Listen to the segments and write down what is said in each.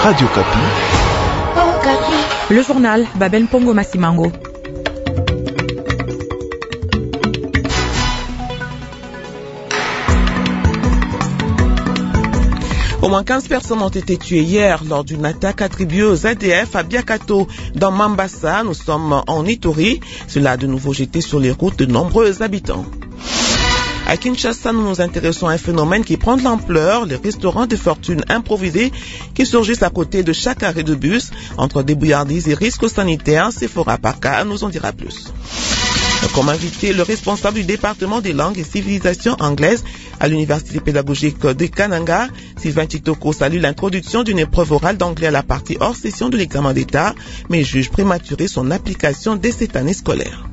Radio Kapi. Le journal Babel Pongo Massimango. Au moins 15 personnes ont été tuées hier lors d'une attaque attribuée aux ADF à Biakato dans Mambasa. Nous sommes en Ituri. Cela a de nouveau jeté sur les routes de nombreux habitants. À Kinshasa, nous nous intéressons à un phénomène qui prend de l'ampleur, les restaurants de fortune improvisés qui surgissent à côté de chaque arrêt de bus. Entre débrouillardises et risques sanitaires, Sephora Parka nous en dira plus. Comme invité, le responsable du département des langues et civilisations anglaises à l'université pédagogique de Kananga, Sylvain Chitoko, salue l'introduction d'une épreuve orale d'anglais à la partie hors session de l'examen d'État, mais juge prématuré son application dès cette année scolaire.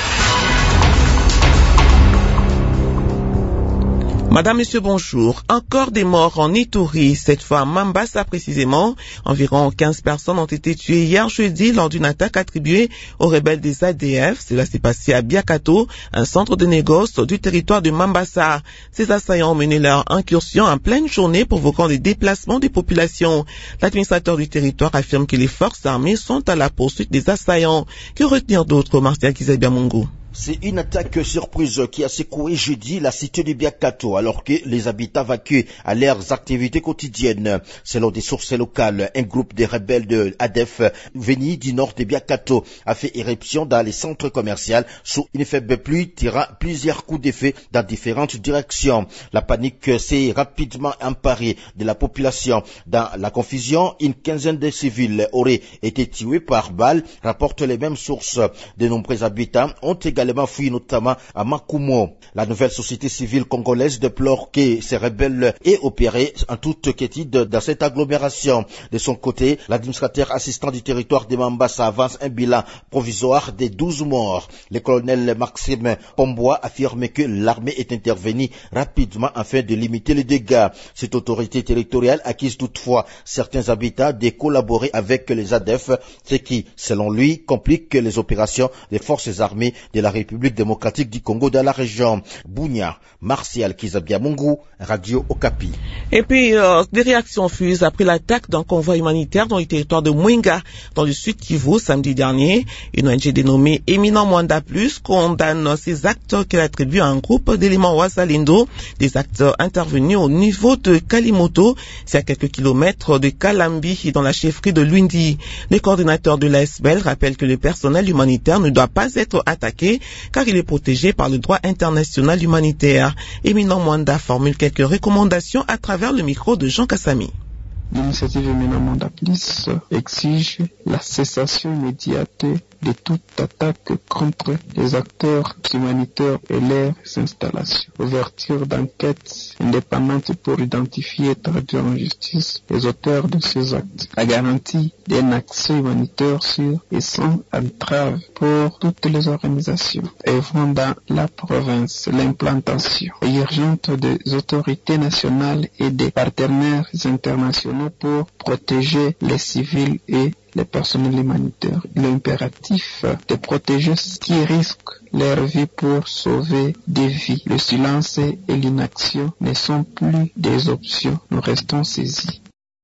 Madame, Monsieur, bonjour. Encore des morts en Ituri, cette fois à Mambasa précisément. Environ 15 personnes ont été tuées hier jeudi lors d'une attaque attribuée aux rebelles des ADF. Cela s'est passé à Biakato, un centre de négoce du territoire de Mambasa. Ces assaillants ont mené leur incursion en pleine journée, provoquant des déplacements des populations. L'administrateur du territoire affirme que les forces armées sont à la poursuite des assaillants. Que retenir d'autre, Martial Kizabiamungu? C'est une attaque surprise qui a secoué jeudi la cité de Biakato alors que les habitants vaquaient à leurs activités quotidiennes. Selon des sources locales, un groupe de rebelles de ADF venus du nord de Biakato a fait éruption dans les centres commerciaux sous une faible pluie, tirant plusieurs coups d'effet dans différentes directions. La panique s'est rapidement emparée de la population. Dans la confusion, une quinzaine de civils auraient été tués par balles, rapportent les mêmes sources. De nombreux habitants ont également fui, notamment à Makumo. La nouvelle société civile congolaise déplore que ces rebelles aient opéré en toute quiétude dans cette agglomération. De son côté, l'administrateur assistant du territoire de Mambasa avance un bilan provisoire de 12 morts. Le colonel Maxime Pombois affirme que l'armée est intervenue rapidement afin de limiter les dégâts. Cette autorité territoriale accuse toutefois certains habitants de collaborer avec les ADF, ce qui, selon lui, complique les opérations des forces armées de la République démocratique du Congo dans la région. Bounia, Martial Kizabiamungu, Radio Okapi. Et puis, des réactions fusent après l'attaque d'un convoi humanitaire dans le territoire de Mwenga, dans le sud Kivu, samedi dernier. Une ONG dénommée Éminent Mwanda Plus condamne ces actes qu'elle attribue à un groupe d'éléments Wazalendo, des actes intervenus au niveau de Kalimoto, c'est à quelques kilomètres de Kalambi, dans la chefferie de Luindi. Les coordinateurs de l'ASBEL rappellent que le personnel humanitaire ne doit pas être attaqué car il est protégé par le droit international humanitaire. Éminent Mwanda formule quelques recommandations à travers le micro de Jean Kassami. L'initiative Éminent Mwanda Plus exige la cessation immédiate de toute attaque contre les acteurs humanitaires et leurs installations. Ouverture d'enquêtes indépendantes pour identifier et traduire en justice les auteurs de ces actes. La garantie d'un accès humanitaire sûr et sans entrave pour toutes les organisations œuvrant dans la province. L'implantation urgente des autorités nationales et des partenaires internationaux pour protéger les civils et les personnels humanitaires. L'impératif de protéger ceux qui risquent leur vie pour sauver des vies. Le silence et l'inaction ne sont plus des options. Nous restons saisis.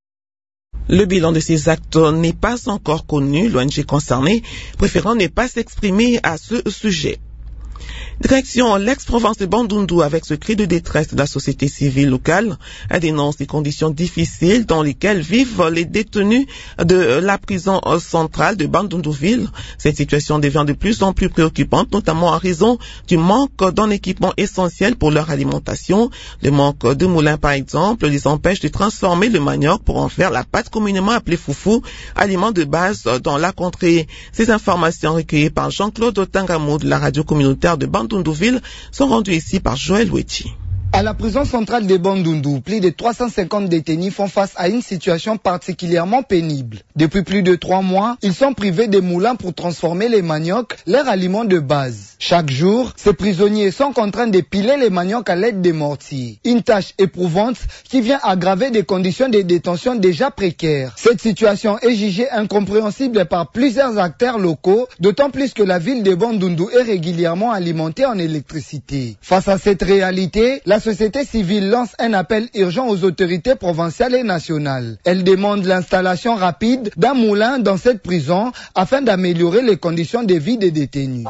Le bilan de ces actes n'est pas encore connu. L'ONG concernée préférant ne pas s'exprimer à ce sujet. Direction l'ex-province de Bandundu avec ce cri de détresse de la société civile locale. Elle dénonce les conditions difficiles dans lesquelles vivent les détenus de la prison centrale de Bandundu-Ville. Cette situation devient de plus en plus préoccupante, notamment en raison du manque d'un équipement essentiel pour leur alimentation. Le manque de moulins, par exemple, les empêche de transformer le manioc pour en faire la pâte communément appelée foufou, aliment de base dans la contrée. Ces informations recueillies par Jean-Claude Otangamou de la radio communautaire de Bandundu-Ville sont rendues ici par Joël Ouetti. À la prison centrale de Bandundu, plus de 350 détenus font face à une situation particulièrement pénible. Depuis plus de 3 mois, ils sont privés des moulins pour transformer les maniocs, leur aliment de base. Chaque jour, ces prisonniers sont contraints de piler les maniocs à l'aide des mortiers. Une tâche éprouvante qui vient aggraver des conditions de détention déjà précaires. Cette situation est jugée incompréhensible par plusieurs acteurs locaux, d'autant plus que la ville de Bandundu est régulièrement alimentée en électricité. Face à cette réalité, la société civile lance un appel urgent aux autorités provinciales et nationales. Elle demande l'installation rapide d'un moulin dans cette prison afin d'améliorer les conditions de vie des détenus.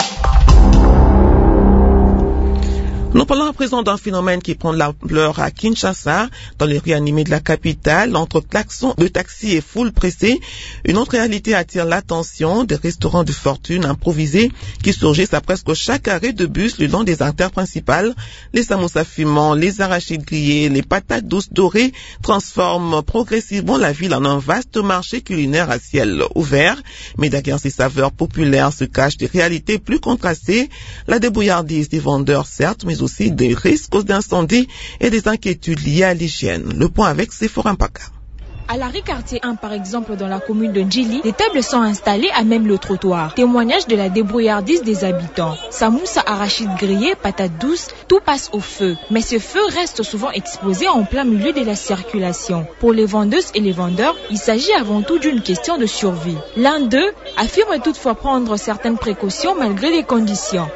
Nous parlons à présent d'un phénomène qui prend de l'ampleur à Kinshasa, dans les rues animées de la capitale, entre klaxons de taxis et foules pressées. Une autre réalité attire l'attention, des restaurants de fortune improvisés qui surgissent à presque chaque arrêt de bus le long des artères principales. Les samoussas fumants, les arachides grillés, les patates douces dorées transforment progressivement la ville en un vaste marché culinaire à ciel ouvert. Mais derrière ces saveurs populaires se cachent des réalités plus contrastées, la débrouillardise des vendeurs certes, mais aussi des risques d'incendie et des inquiétudes liées à l'hygiène. Le point avec Sephora Mpaka. À la rue Quartier 1, par exemple, dans la commune de Djili, des tables sont installées à même le trottoir. Témoignage de la débrouillardise des habitants. Samoussa, arachides grillés, patates douces, tout passe au feu. Mais ce feu reste souvent exposé en plein milieu de la circulation. Pour les vendeuses et les vendeurs, il s'agit avant tout d'une question de survie. L'un d'eux affirme toutefois prendre certaines précautions malgré les conditions.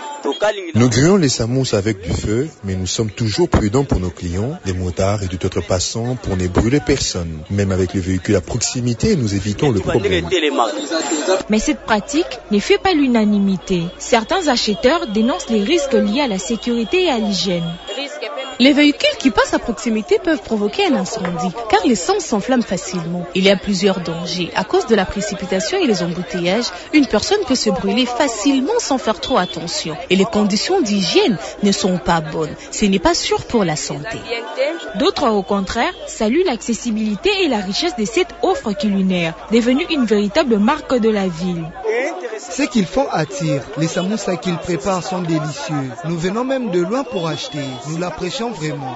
Nous grillons les samous avec du feu, mais nous sommes toujours prudents pour nos clients, les motards et tout autre passant pour ne brûler personne. Même avec le véhicule à proximité, nous évitons le problème. Mais cette pratique ne fait pas l'unanimité. Certains acheteurs dénoncent les risques liés à la sécurité et à l'hygiène. Les véhicules qui passent à proximité peuvent provoquer un incendie, car l'essence s'enflamme facilement. Il y a plusieurs dangers. À cause de la précipitation et les embouteillages, une personne peut se brûler facilement sans faire trop attention. Et les conditions d'hygiène ne sont pas bonnes. Ce n'est pas sûr pour la santé. D'autres, au contraire, saluent l'accessibilité et la richesse de cette offre culinaire, devenue une véritable marque de la ville. Ce qu'ils font attire. Les samoussas qu'ils préparent sont délicieux. Nous venons même de loin pour acheter. Nous l'apprécions vraiment.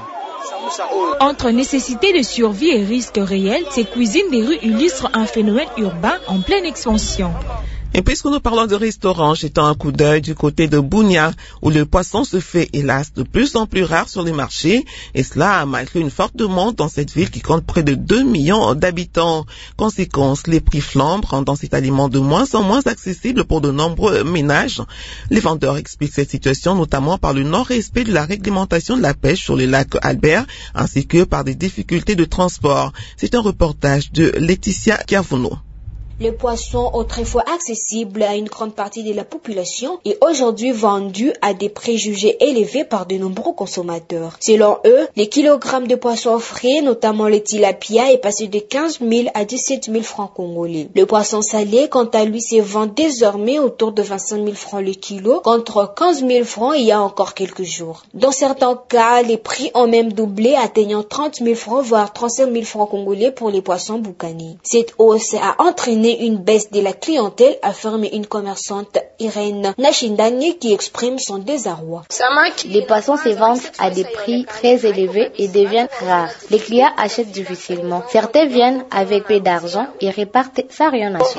Entre nécessité de survie et risques réels, ces cuisines des rues illustrent un phénomène urbain en pleine expansion. Et puisque nous parlons de restaurants, jetons un coup d'œil du côté de Bunia, où le poisson se fait, hélas, de plus en plus rare sur les marchés, et cela malgré une forte demande dans cette ville qui compte près de 2 millions d'habitants. Conséquence, les prix flambent, rendant cet aliment de moins en moins accessible pour de nombreux ménages. Les vendeurs expliquent cette situation notamment par le non-respect de la réglementation de la pêche sur les lacs Albert, ainsi que par des difficultés de transport. C'est un reportage de Laetitia Kiavuno. Le poisson, autrefois accessible à une grande partie de la population, est aujourd'hui vendu à des préjugés élevés par de nombreux consommateurs. Selon eux, les kilogrammes de poisson frais, notamment le tilapia, est passé de 15 000 à 17 000 francs congolais. Le poisson salé, quant à lui, se vend désormais autour de 25 000 francs le kilo, contre 15 000 francs il y a encore quelques jours. Dans certains cas, les prix ont même doublé, atteignant 30 000 francs, voire 35 000 francs congolais pour les poissons boucaniers. Cette hausse a entraîné une baisse de la clientèle, affirme une commerçante Irène Nachindani qui exprime son désarroi. Les poissons se vendent à des prix très élevés et deviennent rares. Les clients achètent difficilement. Certains viennent avec peu d'argent et repartent sans rien acheter.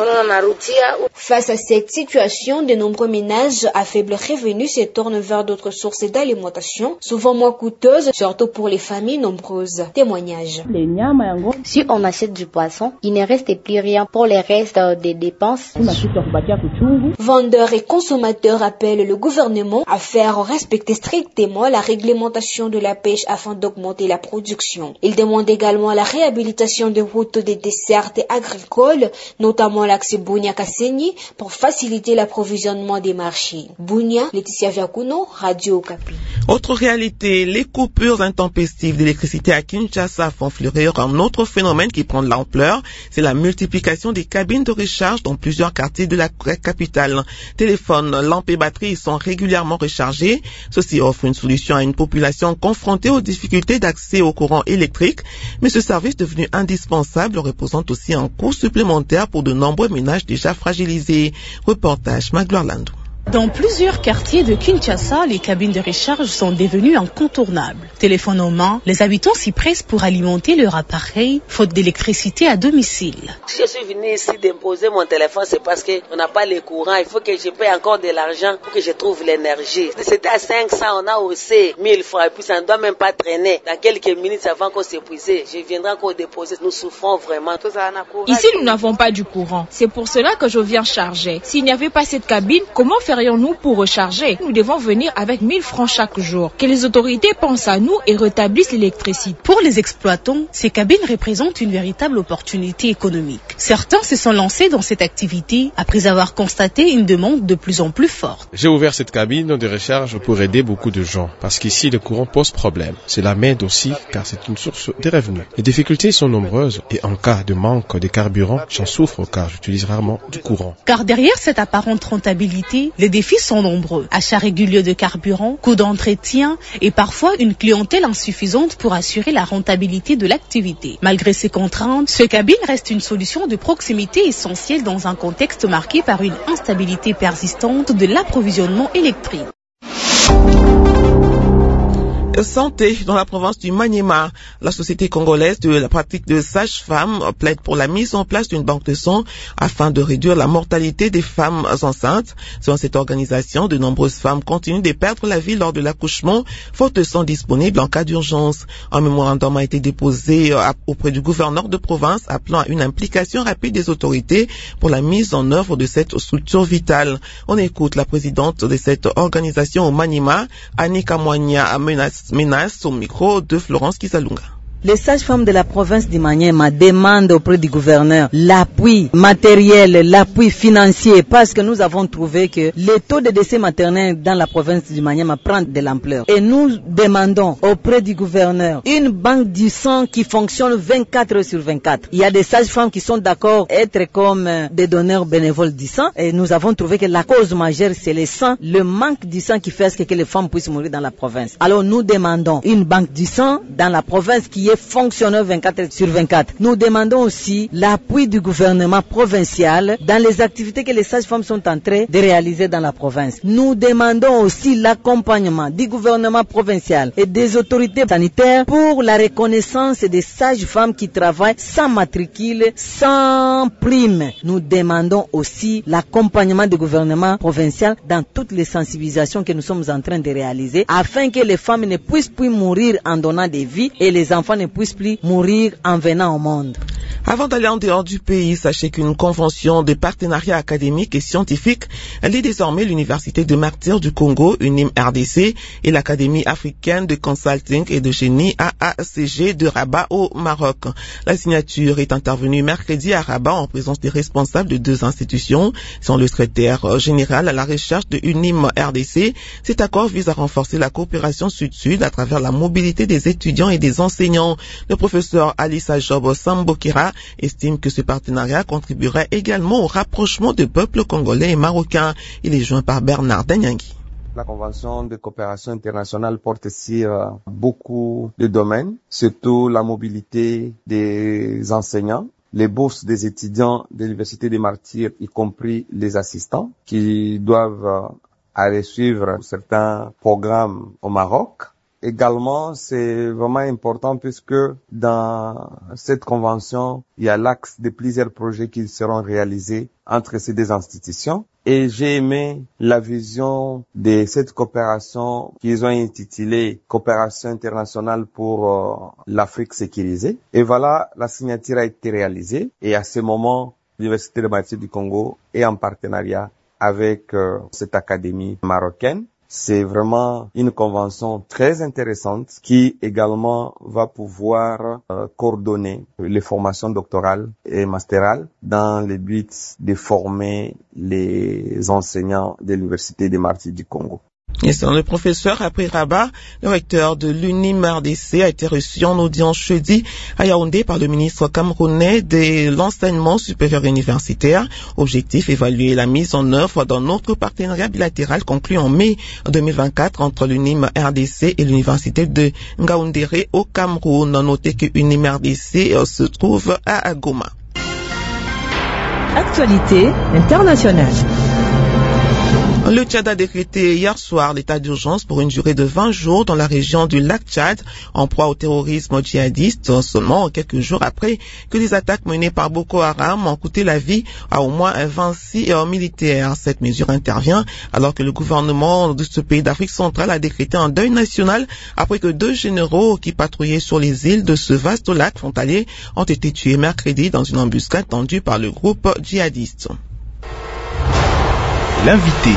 Face à cette situation, de nombreux ménages à faible revenu se tournent vers d'autres sources d'alimentation, souvent moins coûteuses, surtout pour les familles nombreuses. Témoignage. Si on achète du poisson, il ne reste plus rien pour les restes des dépenses. Vendeurs et consommateurs appellent le gouvernement à faire respecter strictement la réglementation de la pêche afin d'augmenter la production. Ils demandent également la réhabilitation des routes des dessertes agricoles, notamment l'axe Bunia-Kasenyi, pour faciliter l'approvisionnement des marchés. Bunia, Laetitia Viakuno, Radio Okapi. Autre réalité, les coupures intempestives d'électricité à Kinshasa font fleurir un autre phénomène qui prend de l'ampleur, c'est la multiplication des cabines de recharge dans plusieurs quartiers de la capitale. Téléphones, lampes et batteries sont régulièrement rechargés. Ceci offre une solution à une population confrontée aux difficultés d'accès au courant électrique, mais ce service devenu indispensable représente aussi un coût supplémentaire pour de nombreux ménages déjà fragilisés. Reportage Magloire Landou. Dans plusieurs quartiers de Kinshasa, les cabines de recharge sont devenues incontournables. Téléphone en main, les habitants s'y pressent pour alimenter leur appareil, faute d'électricité à domicile. Si je suis venu ici déposer mon téléphone, c'est parce qu'on n'a pas le courant. Il faut que je paye encore de l'argent pour que je trouve l'énergie. C'était à 500, on a haussé 1000 francs. Et puis ça ne doit même pas traîner. Dans quelques minutes avant qu'on s'épuise, je viendrai encore déposer. Nous souffrons vraiment. Ici, nous n'avons pas du courant. C'est pour cela que je viens charger. S'il n'y avait pas cette cabine, comment faire serions-nous pour recharger? Nous devons venir avec 1000 francs chaque jour. Que les autorités pensent à nous et rétablissent l'électricité. Pour les exploitants, ces cabines représentent une véritable opportunité économique. Certains se sont lancés dans cette activité après avoir constaté une demande de plus en plus forte. J'ai ouvert cette cabine de recharge pour aider beaucoup de gens, parce qu'ici le courant pose problème. Cela m'aide aussi car c'est une source de revenus. Les difficultés sont nombreuses et en cas de manque de carburant, j'en souffre car j'utilise rarement du courant. Car derrière cette apparente rentabilité, les défis sont nombreux. Achats réguliers de carburant, coûts d'entretien et parfois une clientèle insuffisante pour assurer la rentabilité de l'activité. Malgré ces contraintes, ce cabine reste une solution de proximité essentielle dans un contexte marqué par une instabilité persistante de l'approvisionnement électrique. Santé dans la province du Maniema. La Société congolaise de la pratique de sage-femme plaide pour la mise en place d'une banque de sang afin de réduire la mortalité des femmes enceintes. Selon cette organisation, de nombreuses femmes continuent de perdre la vie lors de l'accouchement, faute de sang disponible en cas d'urgence. Un mémorandum a été déposé auprès du gouverneur de province appelant à une implication rapide des autorités pour la mise en œuvre de cette structure vitale. On écoute la présidente de cette organisation au Maniema, Annie Kamwanya, menace au micro de Florence Kisalunga. Les sages-femmes de la province du Maniema demandent auprès du gouverneur l'appui matériel, l'appui financier, parce que nous avons trouvé que le taux de décès maternel dans la province du Maniema prend de l'ampleur. Et nous demandons auprès du gouverneur une banque du sang qui fonctionne 24 heures sur 24. Il y a des sages-femmes qui sont d'accord être comme des donneurs bénévoles du sang. Et nous avons trouvé que la cause majeure, c'est le sang, le manque du sang qui fait ce que les femmes puissent mourir dans la province. Alors nous demandons une banque du sang dans la province qui est fonctionneur 24 heures sur 24. Nous demandons aussi l'appui du gouvernement provincial dans les activités que les sages-femmes sont en train de réaliser dans la province. Nous demandons aussi l'accompagnement du gouvernement provincial et des autorités sanitaires pour la reconnaissance des sages-femmes qui travaillent sans matricule, sans prime. Nous demandons aussi l'accompagnement du gouvernement provincial dans toutes les sensibilisations que nous sommes en train de réaliser afin que les femmes ne puissent plus mourir en donnant des vies et les enfants ne puissent plus mourir en venant au monde. Avant d'aller en dehors du pays, sachez qu'une convention de partenariat académique et scientifique lie désormais l'Université de Martyrs du Congo, UNIM RDC, et l'Académie africaine de consulting et de génie AACG de Rabat au Maroc. La signature est intervenue mercredi à Rabat en présence des responsables de deux institutions. Selon le secrétaire général à la recherche de UNIM RDC, cet accord vise à renforcer la coopération sud-sud à travers la mobilité des étudiants et des enseignants. Le professeur Alissa Job Sambokira estime que ce partenariat contribuerait également au rapprochement des peuples congolais et marocains. Il est joint par Bernard Danyangui. La Convention de coopération internationale porte sur beaucoup de domaines, surtout la mobilité des enseignants, les bourses des étudiants de l'Université des Martyrs, y compris les assistants, qui doivent aller suivre certains programmes au Maroc. Également, c'est vraiment important puisque dans cette convention, il y a l'axe de plusieurs projets qui seront réalisés entre ces deux institutions. Et j'ai aimé la vision de cette coopération qu'ils ont intitulée Coopération internationale pour l'Afrique sécurisée. Et voilà, la signature a été réalisée. Et à ce moment, l'Université de Martyrs du Congo est en partenariat avec cette académie marocaine. C'est vraiment une convention très intéressante qui également va pouvoir coordonner les formations doctorales et mastorales dans le but de former les enseignants de l'Université des Martyrs du Congo. Et selon le professeur après Rabat, le recteur de l'UNIM RDC a été reçu en audience jeudi à Yaoundé par le ministre camerounais de l'enseignement supérieur universitaire. Objectif, évaluer la mise en œuvre d'un autre partenariat bilatéral conclu en mai 2024 entre l'UNIM RDC et l'université de Ngaoundéré au Cameroun. Notez que l'UNIM RDC se trouve à Goma. Actualité internationale. Le Tchad a décrété hier soir l'état d'urgence pour une durée de 20 jours dans la région du lac Tchad, en proie au terrorisme djihadiste, seulement quelques jours après que les attaques menées par Boko Haram ont coûté la vie à au moins 26 militaires. Cette mesure intervient alors que le gouvernement de ce pays d'Afrique centrale a décrété un deuil national après que 2 généraux qui patrouillaient sur les îles de ce vaste lac frontalier ont été tués mercredi dans une embuscade tendue par le groupe djihadiste. L'invité.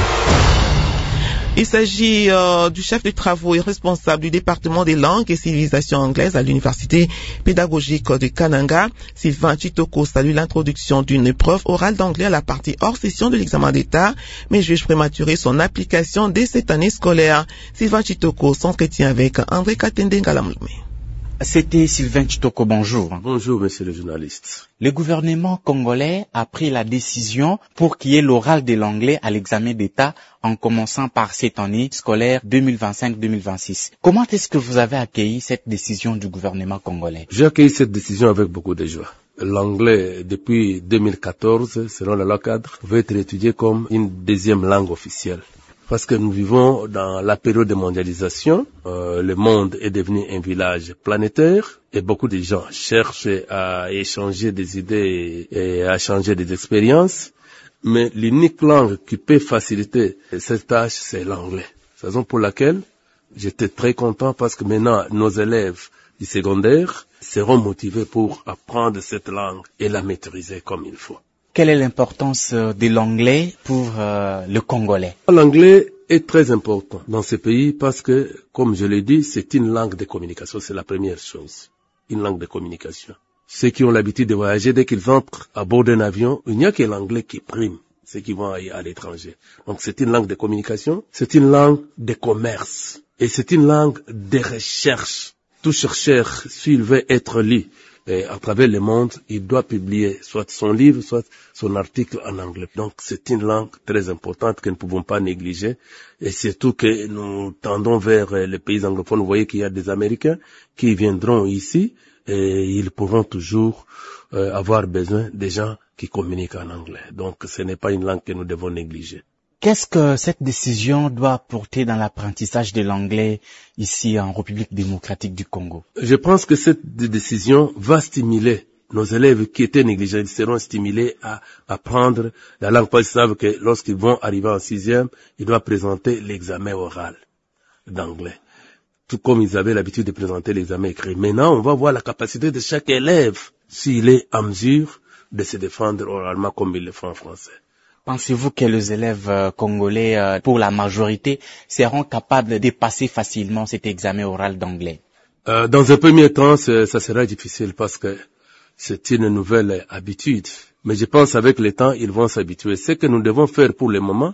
Il s'agit du chef de travaux et responsable du département des langues et civilisations anglaises à l'université pédagogique de Kananga. Sylvain Chitoko salue l'introduction d'une épreuve orale d'anglais à la partie hors session de l'examen d'État, mais juge prématuré son application dès cette année scolaire. Sylvain Chitoko s'entretient avec André Katende Ngalamlume. C'était Sylvain Chitoko, bonjour. Bonjour, monsieur le journaliste. Le gouvernement congolais a pris la décision pour qu'il y ait l'oral de l'anglais à l'examen d'État en commençant par cette année scolaire 2025-2026. Comment est-ce que vous avez accueilli cette décision du gouvernement congolais? J'ai accueilli cette décision avec beaucoup de joie. L'anglais, depuis 2014, selon la loi cadre, va être étudié comme une deuxième langue officielle. Parce que nous vivons dans la période de mondialisation, le monde est devenu un village planétaire et beaucoup de gens cherchent à échanger des idées et à changer des expériences. Mais l'unique langue qui peut faciliter cette tâche, c'est l'anglais. Raison pour laquelle j'étais très content parce que maintenant nos élèves du secondaire seront motivés pour apprendre cette langue et la maîtriser comme il faut. Quelle est l'importance de l'anglais pour le Congolais? L'anglais est très important dans ce pays parce que, comme je l'ai dit, c'est une langue de communication, c'est la première chose. Une langue de communication. Ceux qui ont l'habitude de voyager, dès qu'ils entrent à bord d'un avion, il n'y a que l'anglais qui prime ceux qui vont à l'étranger. Donc c'est une langue de communication, c'est une langue de commerce et c'est une langue de recherche. Tout chercheur, s'il veut être lu à travers le monde, il doit publier soit son livre, soit son article en anglais. Donc c'est une langue très importante que nous ne pouvons pas négliger. Et surtout que nous tendons vers les pays anglophones. Vous voyez qu'il y a des Américains qui viendront ici et ils pourront toujours avoir besoin des gens qui communiquent en anglais. Donc ce n'est pas une langue que nous devons négliger. Qu'est-ce que cette décision doit apporter dans l'apprentissage de l'anglais ici en République démocratique du Congo? Je pense que cette décision va stimuler nos élèves qui étaient négligents. Ils seront stimulés à apprendre la langue parce qu'ils savent que lorsqu'ils vont arriver en 6e, ils doivent présenter l'examen oral d'anglais. Tout comme ils avaient l'habitude de présenter l'examen écrit. Maintenant, on va voir la capacité de chaque élève s'il est en mesure de se défendre oralement comme il le fait en français. Pensez-vous que les élèves congolais, pour la majorité, seront capables de passer facilement cet examen oral d'anglais? Dans un premier temps, ça sera difficile parce que c'est une nouvelle habitude. Mais je pense qu'avec le temps, ils vont s'habituer. Ce que nous devons faire pour le moment,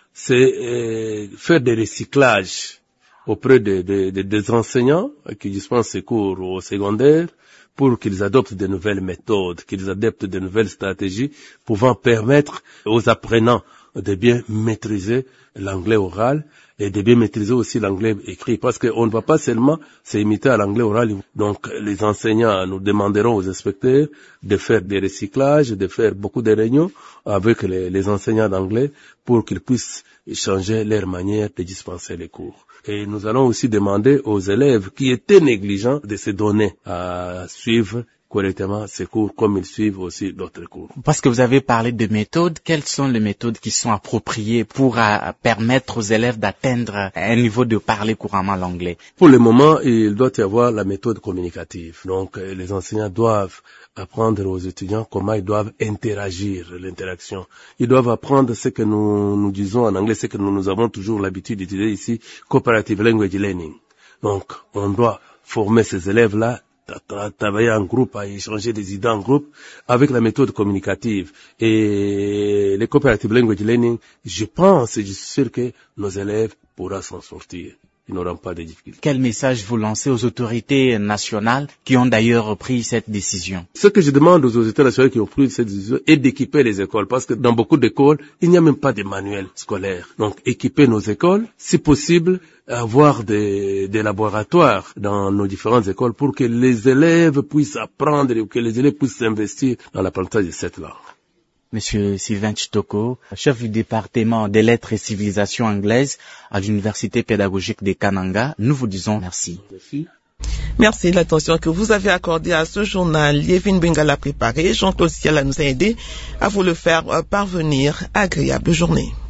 c'est faire des recyclages auprès des enseignants qui dispensent ces cours au secondaire, pour qu'ils adoptent de nouvelles méthodes, qu'ils adoptent de nouvelles stratégies pouvant permettre aux apprenants de bien maîtriser l'anglais oral et de bien maîtriser aussi l'anglais écrit. Parce qu'on ne va pas seulement s'imiter à l'anglais oral. Donc les enseignants nous demanderont aux inspecteurs de faire des recyclages, de faire beaucoup de réunions avec les enseignants d'anglais pour qu'ils puissent changer leur manière de dispenser les cours. Et nous allons aussi demander aux élèves qui étaient négligents de se donner à suivre correctement ces cours comme ils suivent aussi d'autres cours. Parce que vous avez parlé de méthodes, quelles sont les méthodes qui sont appropriées pour permettre aux élèves d'atteindre un niveau de parler couramment l'anglais? Pour le moment, il doit y avoir la méthode communicative. Donc les enseignants doivent apprendre aux étudiants comment ils doivent interagir, l'interaction. Ils doivent apprendre ce que nous disons en anglais, ce que nous avons toujours l'habitude d'utiliser ici, cooperative language learning. Donc, on doit former ces élèves-là, travailler en groupe, à échanger des idées en groupe avec la méthode communicative. Et les cooperative language learning, je pense et je suis sûr que nos élèves pourront s'en sortir. Ils n'auront pas de difficultés. Quel message vous lancez aux autorités nationales qui ont d'ailleurs pris cette décision? Ce que je demande aux autorités nationales qui ont pris cette décision est d'équiper les écoles, parce que dans beaucoup d'écoles, il n'y a même pas de manuel scolaire. Donc, équiper nos écoles, si possible, avoir des laboratoires dans nos différentes écoles pour que les élèves puissent apprendre et que les élèves puissent s'investir dans l'apprentissage de cette langue. Monsieur Sylvain Chitoko, chef du département des lettres et civilisations anglaises à l'université pédagogique de Kananga, nous vous disons merci. Merci. Merci de l'attention que vous avez accordée à ce journal. Yevin Benga l'a préparé, Jean-Claude Siala nous a aidé à vous le faire parvenir. Agréable journée.